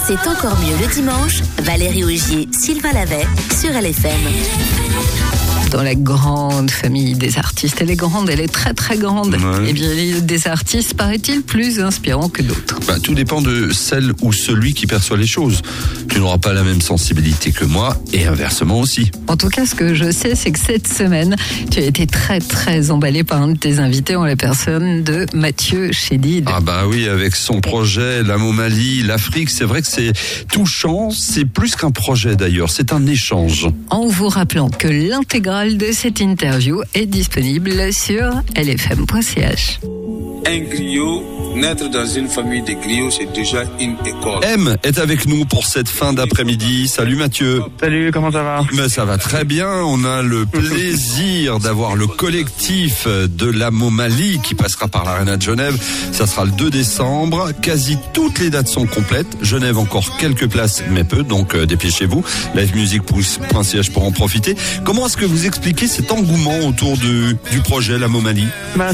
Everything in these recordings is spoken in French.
C'est encore mieux le dimanche. Valérie Augier, Sylvain Lavet sur LFM. Dans la grande famille des artistes, elle est grande, elle est très très grande. Ouais. Et bien, il y a des artistes, paraît-il, plus inspirants que d'autres. Tout dépend de celle ou celui qui perçoit les choses. Tu n'auras pas la même sensibilité que moi et inversement aussi. En tout cas, ce que je sais, c'est que cette semaine, tu as été très très emballé par un de tes invités en la personne de Mathieu Chédid. Ah bah oui, avec son projet, la Momalie, l'Afrique, c'est vrai que c'est touchant. C'est plus qu'un projet d'ailleurs, c'est un échange. En vous rappelant que l'intégrale de cette interview est disponible sur lfm.ch. Un griot, naître dans une famille de griots, c'est déjà une école. M est avec nous pour cette fin d'après-midi. Salut Mathieu. Salut, comment ça va? Mais ça va très bien. On a le plaisir d'avoir le collectif de la Momalie qui passera par l'Arena de Genève. Ça sera le 2 décembre. Quasi toutes les dates sont complètes. Genève encore quelques places, mais peu. Donc dépêchez-vous. Livemusic.ch pour en profiter. Comment est-ce que vous expliquez cet engouement autour du projet la Momalie?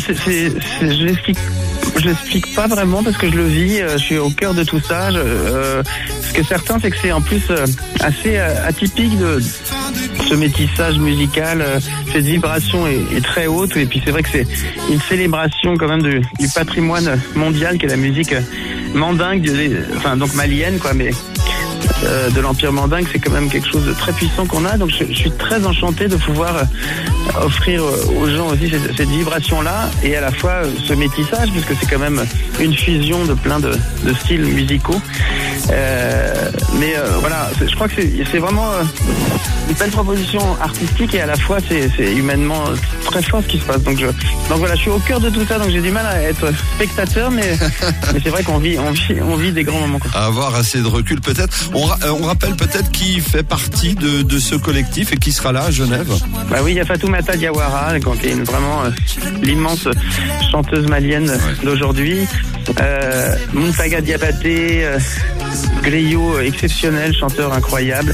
Je l'explique pas vraiment parce que je le vis, je suis au cœur de tout ça. Ce qui est certain, c'est que c'est en plus assez atypique de ce métissage musical. Cette vibration est très haute et puis c'est vrai que c'est une célébration quand même du patrimoine mondial qui est la musique mandingue, donc malienne quoi, mais de l'Empire mandingue, c'est quand même quelque chose de très puissant qu'on a. Donc je suis très enchanté de pouvoir offrir aux gens aussi cette vibration-là et à la fois ce métissage, puisque c'est quand même une fusion de plein de styles musicaux. Mais voilà, je crois que c'est vraiment une belle proposition artistique et à la fois c'est humainement très fort ce qui se passe. Donc voilà, je suis au cœur de tout ça, donc j'ai du mal à être spectateur, mais c'est vrai qu'on vit des grands moments. Quoi. À avoir assez de recul peut-être. On rappelle peut-être qui fait partie de ce collectif et qui sera là à Genève. Bah oui, il y a Fatoumata Diawara, qui est vraiment l'immense chanteuse malienne d'aujourd'hui. Muntaga Diabaté, griot exceptionnel, chanteur incroyable.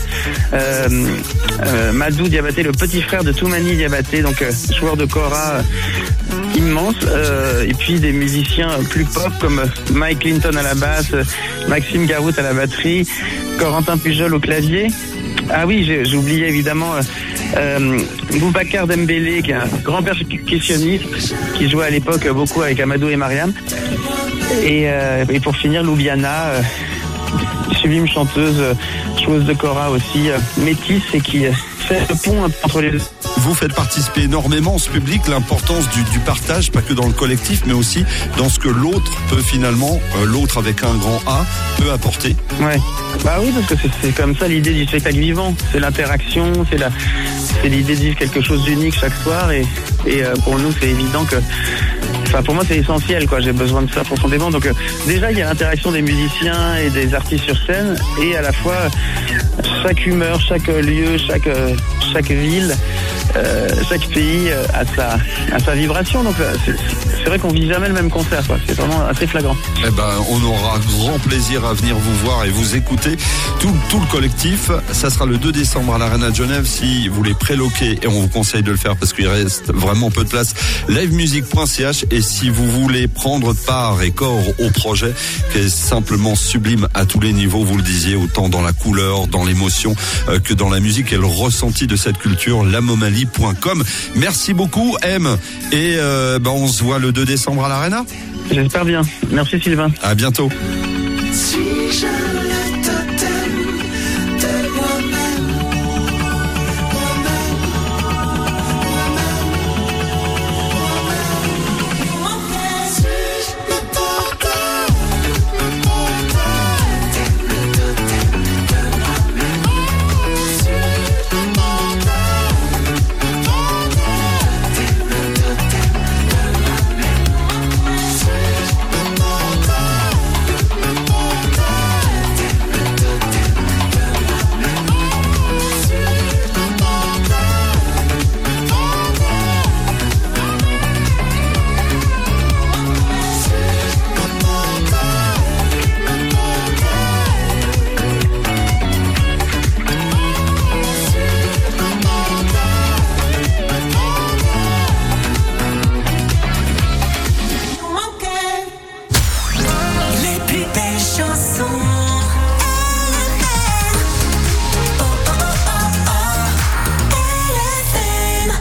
Madou Diabaté, le petit frère de Toumani Diabaté, donc joueur de kora immense. Et puis des musiciens plus pop comme Mike Clinton à la basse, Maxime Garout à la batterie, Corentin Pujol au clavier. Ah oui, j'ai oublié évidemment Boubacar Dembélé, qui est un grand percussionniste qui jouait à l'époque beaucoup avec Amadou et Mariam. Et pour finir, Loubiana, sublime chanteuse, joueuse de kora aussi, métisse et qui fait le pont entre les deux. Vous faites participer énormément ce public, l'importance du partage, pas que dans le collectif, mais aussi dans ce que l'autre peut finalement, l'autre avec un grand A, peut apporter. Ouais, bah oui, parce que c'est comme ça l'idée du spectacle vivant, c'est l'interaction, c'est l'idée de vivre quelque chose d'unique chaque soir et pour nous c'est évident que, pour moi c'est essentiel quoi, j'ai besoin de ça profondément. Donc déjà il y a l'interaction des musiciens et des artistes sur scène et à la fois chaque humeur, chaque lieu, chaque ville, chaque pays a sa vibration. Donc c'est vrai qu'on vit jamais le même concert quoi. C'est vraiment assez flagrant. Eh ben on aura grand plaisir à venir vous voir et vous écouter. Tout le collectif, ça sera le 2 décembre à l'Arena de Genève. Si vous voulez préloquer, et on vous conseille de le faire parce qu'il reste vraiment peu de place, livemusic.ch. Et si vous voulez prendre part et corps au projet, qui est simplement sublime à tous les niveaux, vous le disiez, autant dans la couleur, dans l'émotion que dans la musique et le ressenti de cette culture, lamomalie.com. Merci beaucoup M et on se voit le 2 décembre à l'Arena. J'espère bien. Merci Sylvain. À bientôt. Si je